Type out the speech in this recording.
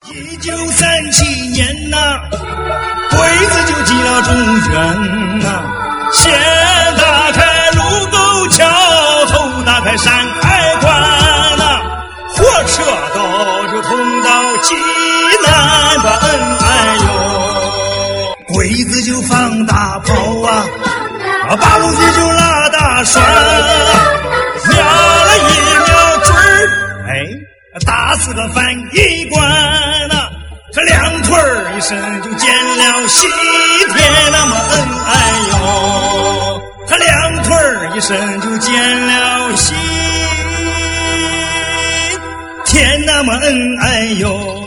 1937年呐，鬼子就进了中原呐，先打开卢沟桥，后打开山海关呐，火车道就通到济南吧，哎呦，鬼子就放大炮啊，八路军就拉大栓，瞄了一瞄准儿，哎，打死个翻译官呐，这两腿一伸就见了西天那么哎呦，这两腿一伸就见了西天那么哎呦。